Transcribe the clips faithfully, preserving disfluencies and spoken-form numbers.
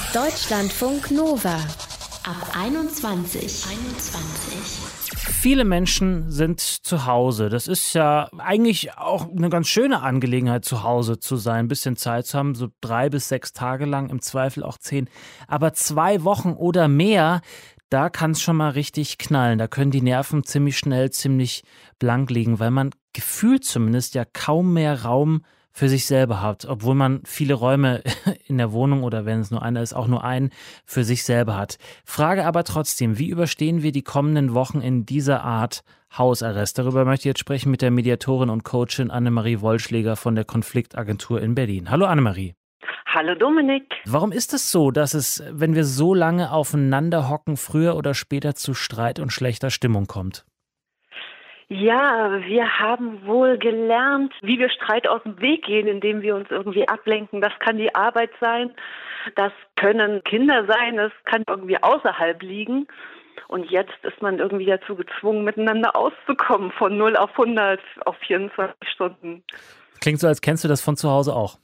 Deutschlandfunk Nova ab einundzwanzig. einundzwanzig. Viele Menschen sind zu Hause. Das ist ja eigentlich auch eine ganz schöne Angelegenheit, zu Hause zu sein, ein bisschen Zeit zu haben, so drei bis sechs Tage lang, im Zweifel auch zehn. Aber zwei Wochen oder mehr, da kann es schon mal richtig knallen. Da können die Nerven ziemlich schnell, ziemlich blank liegen, weil man gefühlt zumindest ja kaum mehr Raum für sich selber hat, obwohl man viele Räume in der Wohnung oder wenn es nur einer ist, auch nur einen für sich selber hat. Frage aber trotzdem, wie überstehen wir die kommenden Wochen in dieser Art Hausarrest? Darüber möchte ich jetzt sprechen mit der Mediatorin und Coachin Annemarie Wollschläger von der Konfliktagentur in Berlin. Hallo Annemarie. Hallo Dominik. Warum ist es so, dass es, wenn wir so lange aufeinander hocken, früher oder später zu Streit und schlechter Stimmung kommt? Ja, wir haben wohl gelernt, wie wir Streit aus dem Weg gehen, indem wir uns irgendwie ablenken. Das kann die Arbeit sein, das können Kinder sein, das kann irgendwie außerhalb liegen. Und jetzt ist man irgendwie dazu gezwungen, miteinander auszukommen von null auf hundert auf vierundzwanzig Stunden. Klingt so, als kennst du das von zu Hause auch.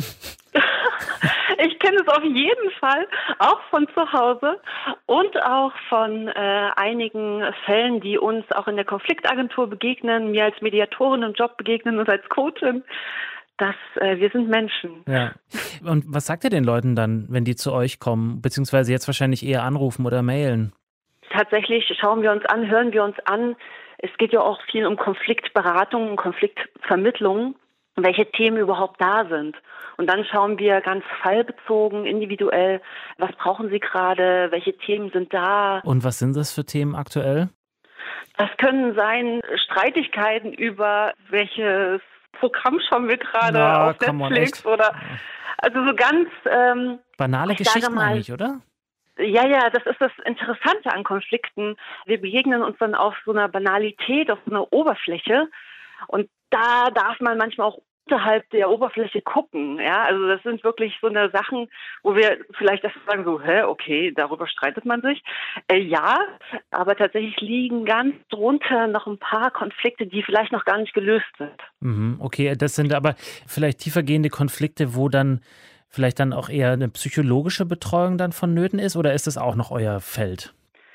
Ich kenne es auf jeden Fall, auch von zu Hause und auch von äh, einigen Fällen, die uns auch in der Konfliktagentur begegnen, mir als Mediatorin im Job begegnen und als Coachin, dass äh, wir sind Menschen. Ja. Und was sagt ihr den Leuten dann, wenn die zu euch kommen, beziehungsweise jetzt wahrscheinlich eher anrufen oder mailen? Tatsächlich schauen wir uns an, hören wir uns an. Es geht ja auch viel um Konfliktberatung, um Konfliktvermittlung, welche Themen überhaupt da sind. Und dann schauen wir ganz fallbezogen, individuell, was brauchen Sie gerade, welche Themen sind da. Und was sind das für Themen aktuell? Das können sein Streitigkeiten über welches Programm schauen wir gerade Na, auf Netflix oder also so ganz ähm, banale Geschichten mal, eigentlich, oder? Ja, ja, das ist das Interessante an Konflikten. Wir begegnen uns dann auf so einer Banalität, auf so einer Oberfläche. Und da darf man manchmal auch unterhalb der Oberfläche gucken, ja, also das sind wirklich so eine Sachen, wo wir vielleicht das sagen so, hä, okay, darüber streitet man sich, äh, ja, aber tatsächlich liegen ganz drunter noch ein paar Konflikte, die vielleicht noch gar nicht gelöst sind. Mhm, okay, das sind aber vielleicht tiefergehende Konflikte, wo dann vielleicht dann auch eher eine psychologische Betreuung dann vonnöten ist, oder ist das auch noch euer Feld?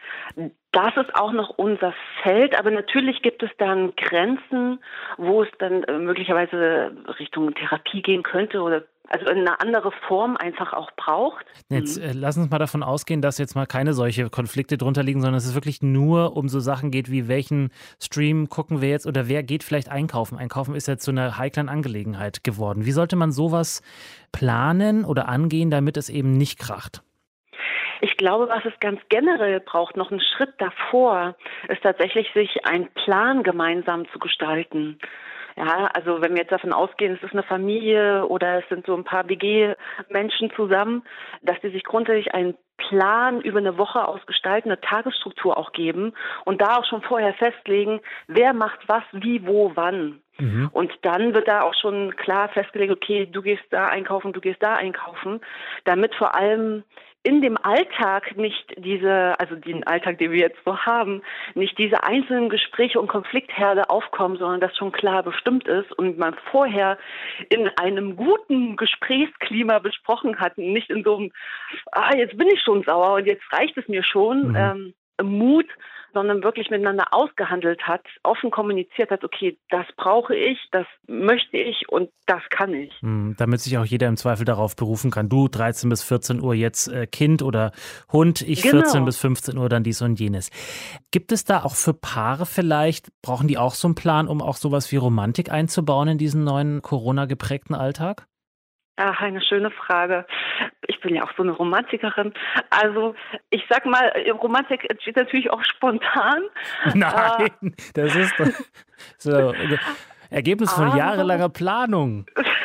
Das ist auch noch unser Feld, aber natürlich gibt es dann Grenzen, wo es dann äh, möglicherweise Richtung Therapie gehen könnte oder also eine andere Form einfach auch braucht. Jetzt äh, lass uns mal davon ausgehen, dass jetzt mal keine solche Konflikte drunter liegen, sondern dass es wirklich nur um so Sachen geht, wie welchen Stream gucken wir jetzt oder wer geht vielleicht einkaufen. Einkaufen ist jetzt so eine heiklen Angelegenheit geworden. Wie sollte man sowas planen oder angehen, damit es eben nicht kracht? Ich glaube, was es ganz generell braucht, noch einen Schritt davor, ist tatsächlich, sich einen Plan gemeinsam zu gestalten. Ja, also wenn wir jetzt davon ausgehen, es ist eine Familie oder es sind so ein paar W G-Menschen zusammen, dass die sich grundsätzlich einen Plan über eine Woche ausgestalten, eine Tagesstruktur auch geben und da auch schon vorher festlegen, wer macht was, wie, wo, wann. Mhm. Und dann wird da auch schon klar festgelegt, okay, du gehst da einkaufen, du gehst da einkaufen, damit vor allem in dem Alltag nicht diese, also den Alltag, den wir jetzt so haben, nicht diese einzelnen Gespräche und Konfliktherde aufkommen, sondern das schon klar bestimmt ist und man vorher in einem guten Gesprächsklima besprochen hat, nicht in so einem, ah, jetzt bin ich schon sauer und jetzt reicht es mir schon, mhm. ähm, Mut, sondern wirklich miteinander ausgehandelt hat, offen kommuniziert hat, okay, das brauche ich, das möchte ich und das kann ich. Mhm, damit sich auch jeder im Zweifel darauf berufen kann. Du dreizehn bis vierzehn Uhr jetzt äh, Kind oder Hund, ich genau. vierzehn bis fünfzehn Uhr dann dies und jenes. Gibt es da auch für Paare vielleicht, brauchen die auch so einen Plan, um auch sowas wie Romantik einzubauen in diesen neuen Corona-geprägten Alltag? Ach, eine schöne Frage. Ich bin ja auch so eine Romantikerin. Also ich sag mal, Romantik entsteht natürlich auch spontan. Nein, äh, das ist doch so Ergebnis von aber, jahrelanger Planung.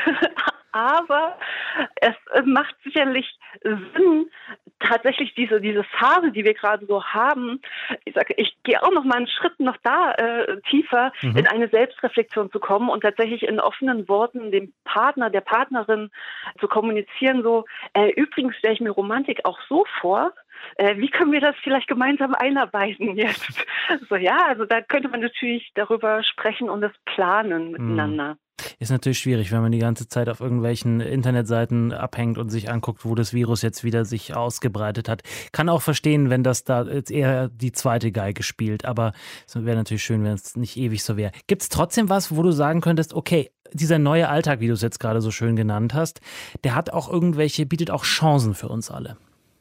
Aber es macht sicherlich Sinn, tatsächlich diese diese Phase, die wir gerade so haben, ich sage, ich gehe auch noch mal einen Schritt noch da äh, tiefer, mhm. in eine Selbstreflexion zu kommen und tatsächlich in offenen Worten dem Partner, der Partnerin zu kommunizieren, so, äh, übrigens stelle ich mir Romantik auch so vor, äh, wie können wir das vielleicht gemeinsam einarbeiten jetzt? So, ja, also da könnte man natürlich darüber sprechen und das planen miteinander. Hm. Ist natürlich schwierig, wenn man die ganze Zeit auf irgendwelchen Internetseiten abhängt und sich anguckt, wo das Virus jetzt wieder sich ausgebreitet hat. Kann auch verstehen, wenn das da jetzt eher die zweite Geige spielt, aber es wäre natürlich schön, wenn es nicht ewig so wäre. Gibt es trotzdem was, wo du sagen könntest, okay, dieser neue Alltag, wie du es jetzt gerade so schön genannt hast, der hat auch irgendwelche, bietet auch Chancen für uns alle?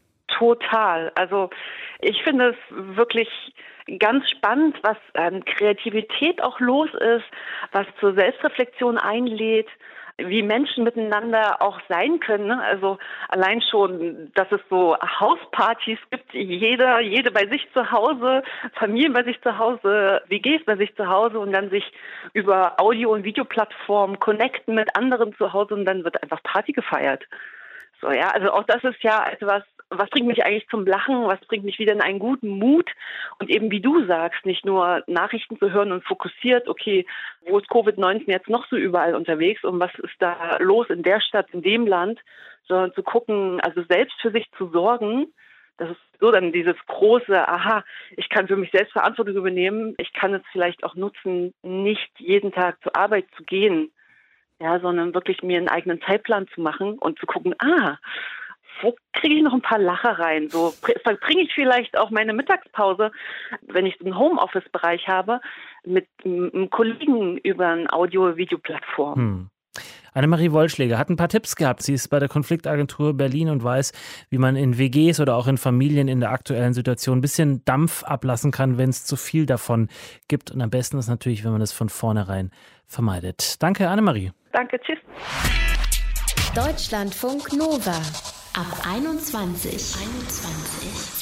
Total. Also ich finde es wirklich ganz spannend, was an Kreativität auch los ist, was zur Selbstreflexion einlädt, wie Menschen miteinander auch sein können. Ne? Also allein schon, dass es so Hauspartys gibt, jeder, jede bei sich zu Hause, Familien bei sich zu Hause, W Gs bei sich zu Hause und dann sich über Audio- und Videoplattformen connecten mit anderen zu Hause und dann wird einfach Party gefeiert. So, ja, also auch das ist ja etwas, was bringt mich eigentlich zum Lachen, was bringt mich wieder in einen guten Mut und eben wie du sagst, nicht nur Nachrichten zu hören und fokussiert, okay, wo ist Covid neunzehn jetzt noch so überall unterwegs und was ist da los in der Stadt, in dem Land, sondern zu gucken, also selbst für sich zu sorgen, das ist so dann dieses große, aha, ich kann für mich selbst Verantwortung übernehmen, ich kann es vielleicht auch nutzen, nicht jeden Tag zur Arbeit zu gehen, ja, sondern wirklich mir einen eigenen Zeitplan zu machen und zu gucken, ah, wo kriege ich noch ein paar Lacher rein? So verbringe ich vielleicht auch meine Mittagspause, wenn ich einen Homeoffice-Bereich habe, mit einem Kollegen über eine Audio-Video-Plattform. Hm. Annemarie Wollschläger hat ein paar Tipps gehabt. Sie ist bei der Konfliktagentur Berlin und weiß, wie man in W Gs oder auch in Familien in der aktuellen Situation ein bisschen Dampf ablassen kann, wenn es zu viel davon gibt. Und am besten ist natürlich, wenn man das von vornherein vermeidet. Danke, Annemarie. Danke, tschüss. Deutschlandfunk Nova ab einundzwanzig. einundzwanzig.